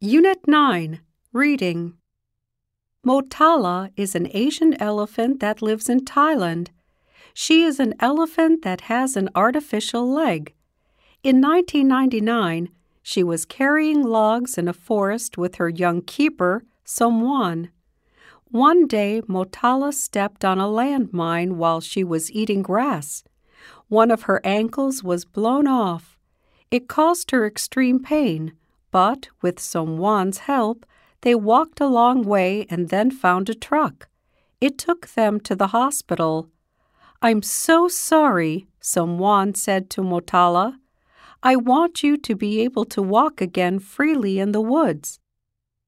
Unit 9, Reading. Motala is an Asian elephant that lives in Thailand. She is an elephant that has an artificial leg. In 1999, she was carrying logs in a forest with her young keeper, Somwan. One day, Motala stepped on a landmine while she was eating grass. One of her ankles was blown off. It caused her extreme pain, but with Somwan's help, they walked a long way and then found a truck. It took them to the hospital. "I'm so sorry," Somwan said to Motala. "I want you to be able to walk again freely in the woods.